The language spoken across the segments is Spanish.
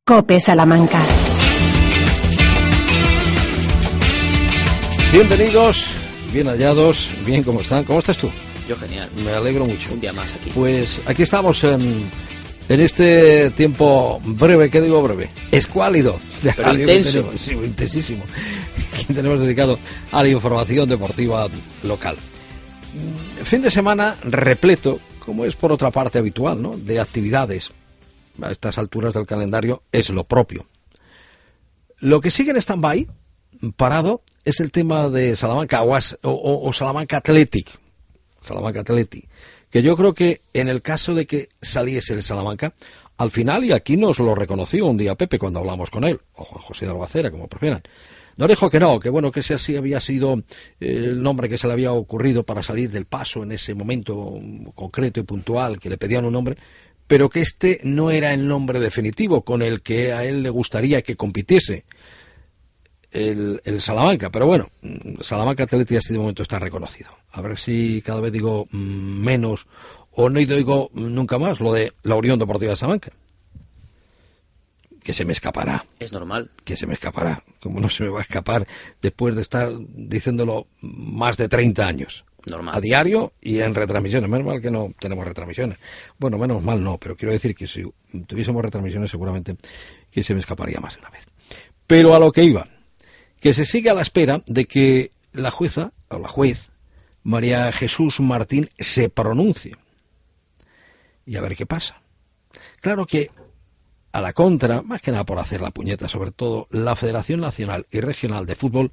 COPE Salamanca. Bienvenidos, bien hallados, bien, ¿cómo están? ¿Cómo estás tú? Yo genial. Me alegro mucho. Un día más aquí. Pues aquí estamos en este tiempo breve, ¿qué digo breve? Escuálido. Pero intenso. Sí, intensísimo. Que tenemos dedicado a la información deportiva local. Fin de semana repleto, como es por otra parte habitual, ¿no?, de actividades. A estas alturas del calendario es lo propio. Lo que sigue en stand-by, parado, es el tema de Salamanca o Salamanca Athletic. Salamanca Athletic. Que yo creo que en el caso de que saliese el Salamanca, al final, y aquí nos lo reconoció un día Pepe cuando hablamos con él, o Juan José de Albacera, como prefieran, nos dijo que no, que bueno, que ese así había sido el nombre que se le había ocurrido para salir del paso en ese momento concreto y puntual, que le pedían un nombre, pero que este no era el nombre definitivo con el que a él le gustaría que compitiese el Salamanca. Pero bueno, Salamanca Athletic hasta de momento está reconocido. A ver si cada vez digo menos o no digo nunca más lo de la Unión Deportiva de Salamanca. Que se me escapará. Es normal. Que se me escapará. Como no se me va a escapar después de estar diciéndolo más de 30 años. Normal. A diario y en retransmisiones. Menos mal que no tenemos retransmisiones. Bueno, menos mal no, pero quiero decir que si tuviésemos retransmisiones seguramente que se me escaparía más de una vez. Pero a lo que iba, que se sigue a la espera de que la jueza, o la juez, María Jesús Martín, se pronuncie. Y a ver qué pasa. Claro que a la contra, más que nada por hacer la puñeta, sobre todo, la Federación Nacional y Regional de Fútbol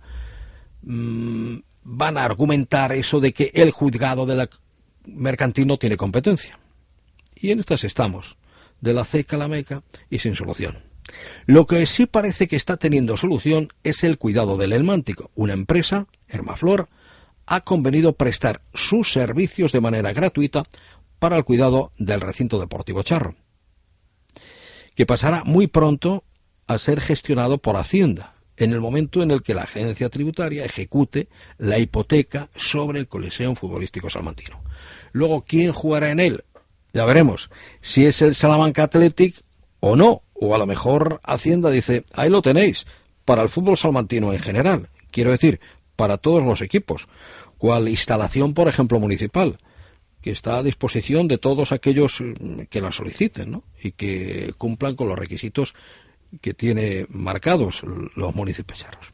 van a argumentar eso de que el juzgado de la mercantil no tiene competencia. Y en estas estamos, de la ceca a la meca y sin solución. Lo que sí parece que está teniendo solución es el cuidado del Helmántico. Una empresa, Hermaflor, ha convenido prestar sus servicios de manera gratuita para el cuidado del recinto deportivo charro, que pasará muy pronto a ser gestionado por Hacienda, en el momento en el que la agencia tributaria ejecute la hipoteca sobre el Coliseum Futbolístico Salmantino. Luego, ¿quién jugará en él? Ya veremos, si es el Salamanca Athletic o no, o a lo mejor Hacienda dice, ahí lo tenéis, para el fútbol salmantino en general, quiero decir, para todos los equipos, cual instalación, por ejemplo, municipal, que está a disposición de todos aquellos que la soliciten, ¿no?, y que cumplan con los requisitos que tiene marcados los municipios charros.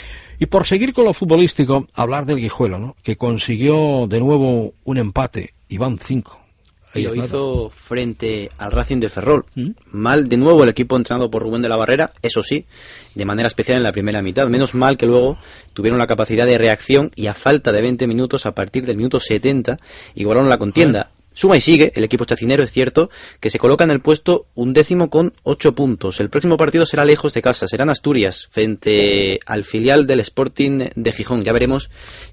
Y por seguir con lo futbolístico, hablar del Guijuelo, ¿no?, que consiguió de nuevo un empate, y van 5. Y lo hizo frente al Racing de Ferrol. Mal de nuevo el equipo entrenado por Rubén de la Barrera, eso sí, de manera especial en la primera mitad. Menos mal que luego tuvieron la capacidad de reacción y a falta de 20 minutos, a partir del minuto 70, igualaron la contienda. Suma y sigue, el equipo chacinero, es cierto, que se coloca en el puesto 11º con 8 puntos. El próximo partido será lejos de casa, será en Asturias, frente al filial del Sporting de Gijón. Ya veremos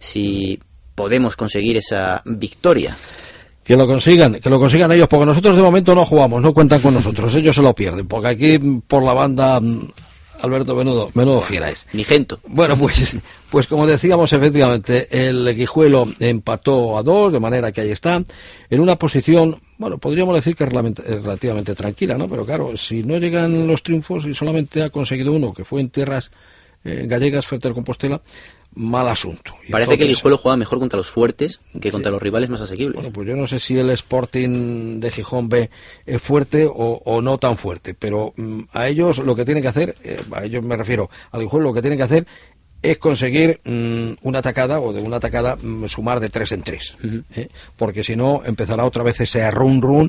si podemos conseguir esa victoria. Que lo consigan ellos, porque nosotros de momento no jugamos, no cuentan con nosotros, ellos se lo pierden, porque aquí por la banda, Alberto, menudo fiera es. Ni Gento. Bueno, pues como decíamos, efectivamente, el Guijuelo empató a 2, de manera que ahí está, en una posición, bueno, podríamos decir que es relativamente tranquila, ¿no? Pero claro, si no llegan los triunfos y solamente ha conseguido uno, que fue en tierras gallegas frente al Compostela, mal asunto. Parece que el Guijuelo juega mejor contra los fuertes que contra los rivales más asequibles. Bueno, pues yo no sé si el Sporting de Gijón B es fuerte o no tan fuerte, pero a ellos lo que tienen que hacer, a ellos me refiero, al Guijuelo lo que tienen que hacer es conseguir una atacada, o de una atacada sumar de 3 en 3, porque si no empezará otra vez ese run,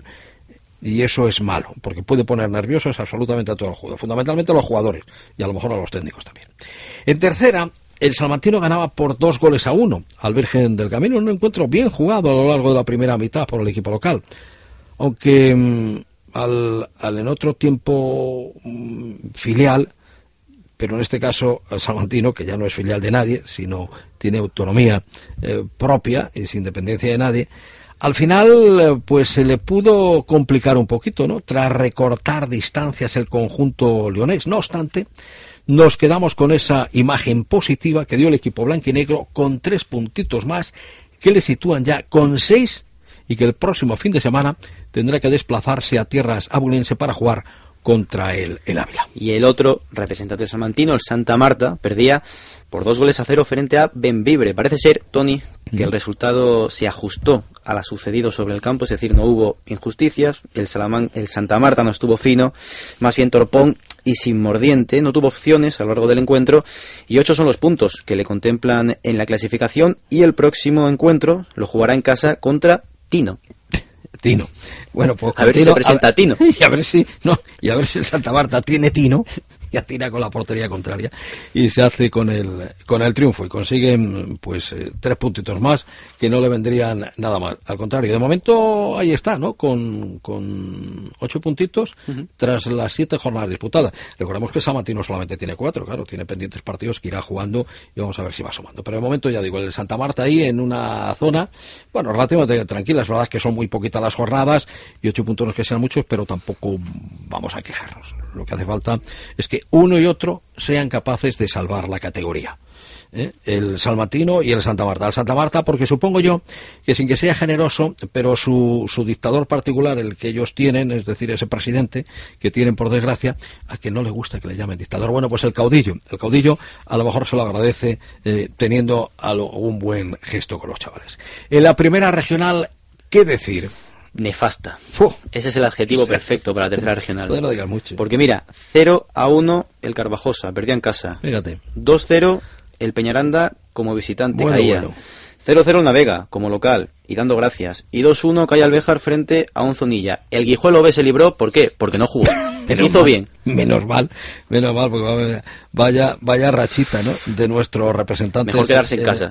y eso es malo, porque puede poner nerviosos absolutamente a todo el juego, fundamentalmente a los jugadores, y a lo mejor a los técnicos también. En tercera, el salmantino ganaba por 2-1 al Virgen del Camino, en un encuentro bien jugado a lo largo de la primera mitad por el equipo local, aunque en otro tiempo filial, pero en este caso al salmantino, que ya no es filial de nadie, sino tiene autonomía propia y sin dependencia de nadie, al final pues se le pudo complicar un poquito, ¿no?, tras recortar distancias el conjunto leonés. No obstante, nos quedamos con esa imagen positiva que dio el equipo blanquinegro, con 3 puntitos más que le sitúan ya con 6, y que el próximo fin de semana tendrá que desplazarse a tierras abulense para jugar contra el Ávila. Y el otro representante del salmantino, el Santa Marta, perdía por 2-0 frente a Bembibre. Parece ser, Tony, que el resultado se ajustó a lo sucedido sobre el campo, es decir, no hubo injusticias, el Santa Marta no estuvo fino, más bien torpón y sin mordiente, no tuvo opciones a lo largo del encuentro, y 8 son los puntos que le contemplan en la clasificación, y el próximo encuentro lo jugará en casa contra Tino. Bueno, pues a ver si se presenta Tino. Y a ver si el Santa Marta tiene Tino, y atira con la portería contraria y se hace con el triunfo y consiguen pues 3 puntitos más que no le vendrían nada mal. Al contrario, de momento ahí está, ¿no? Con 8 puntitos tras las 7 jornadas disputadas. Recordemos que Salmantino solamente tiene 4, claro, tiene pendientes partidos que irá jugando y vamos a ver si va sumando. Pero de momento ya digo, el Santa Marta ahí en una zona, bueno, relativamente tranquila. Es verdad que son muy poquitas las jornadas y 8 puntos no es que sean muchos, pero tampoco vamos a quejarnos. Lo que hace falta es que uno y otro sean capaces de salvar la categoría. El salmantino y el Santa Marta. El Santa Marta porque supongo yo que sin que sea generoso, pero su dictador particular, el que ellos tienen, es decir, ese presidente que tienen por desgracia, a que no le gusta que le llamen dictador. Bueno, pues el caudillo a lo mejor se lo agradece teniendo un buen gesto con los chavales. En la primera regional, ¿qué decir? Nefasta. Ese es el adjetivo perfecto para la tercera regional. No lo digas mucho. Porque mira, 0-1 el Carvajosa, perdía en casa. Fíjate. 2-0 el Peñaranda como visitante, caía. Bueno. 0-0 el Navega como local y dando gracias. Y 2-1 cae Albéjar frente a Onzonilla. El Guijuelo B se libró, ¿por qué? Porque no jugó. Hizo bien. Menos mal, porque vaya rachita, ¿no? De nuestro representante. Mejor quedarse en casa.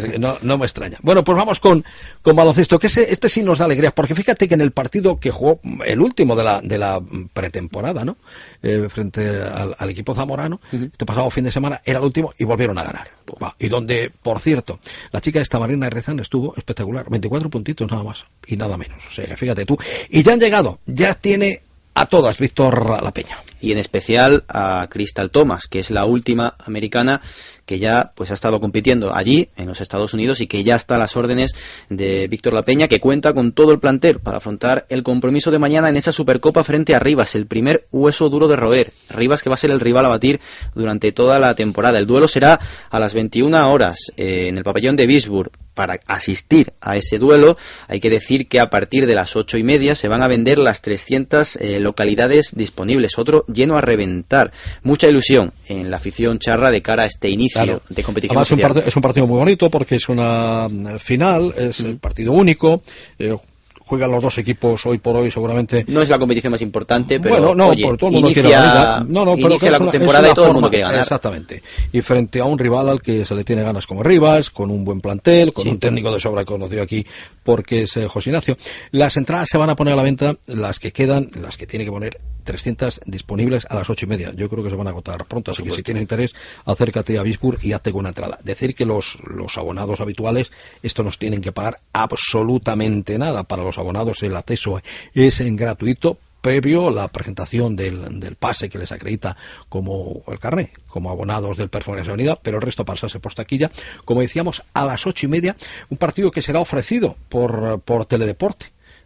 No me extraña. Bueno, pues vamos con baloncesto, que este sí nos da alegría, porque fíjate que en el partido que jugó, el último de la pretemporada, ¿no? Frente al equipo zamorano, este pasado fin de semana, era el último y volvieron a ganar. Y donde, por cierto, la chica esta Marina Rezán estuvo espectacular, 24 puntitos nada más y nada menos. O sea, fíjate tú. Y ya han llegado, ya tiene a todas Víctor La Peña. Y en especial a Crystal Thomas, que es la última americana que ya pues ha estado compitiendo allí en los Estados Unidos y que ya está a las órdenes de Víctor La Peña, que cuenta con todo el plantel para afrontar el compromiso de mañana en esa Supercopa frente a Rivas, el primer hueso duro de roer. Rivas que va a ser el rival a batir durante toda la temporada. El duelo será a las 21 horas en el pabellón de Vicksburg. Para asistir a ese duelo hay que decir que a partir de las 8:30 se van a vender las 300 localidades disponibles. Otro lleno a reventar. Mucha ilusión en la afición charra de cara a este inicio de competición. Además es un partido muy bonito porque es una final, es el partido único. Juegan los dos equipos hoy por hoy seguramente. No es la competición más importante, pero bueno, no, oye, todo el mundo quiere la liga. Inicia la temporada y todo el mundo quiere ganar. Exactamente. Y frente a un rival al que se le tiene ganas como Rivas, con un buen plantel, con un técnico de sobra conocido aquí porque es José Ignacio. Las entradas se van a poner a la venta, las que quedan, las que tiene que poner 300 disponibles a las 8:30. Yo creo que se van a agotar pronto, así que si tienes interés, acércate a Vicksburg y hazte con una entrada. Decir que los abonados habituales, esto nos tienen que pagar absolutamente nada. Para los abonados el acceso es gratuito, previo la presentación del pase que les acredita como el carnet, como abonados del Performance Avenida, pero el resto pasarse por taquilla. Como decíamos, a las 8:30, un partido que será ofrecido por Teledeporte.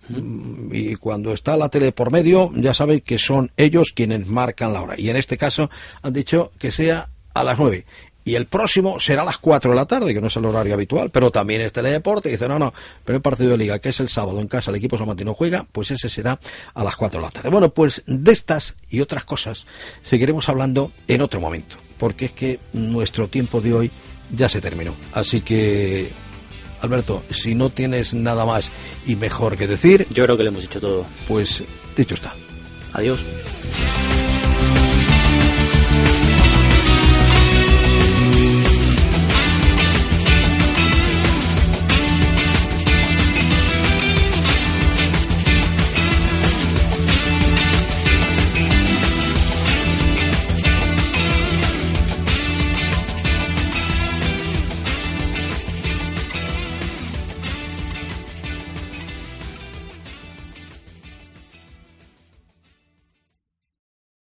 Y cuando está la tele por medio, ya sabéis que son ellos quienes marcan la hora. Y en este caso han dicho que sea a las 9. Y el próximo será a las 4 de la tarde, que no es el horario habitual, pero también es Teledeporte. Y dice, pero el partido de Liga, que es el sábado en casa, el equipo salmantino juega, pues ese será a las 4 de la tarde. Bueno, pues de estas y otras cosas seguiremos hablando en otro momento, porque es que nuestro tiempo de hoy ya se terminó. Así que, Alberto, si no tienes nada más y mejor que decir... Yo creo que le hemos dicho todo. Pues dicho está. Adiós.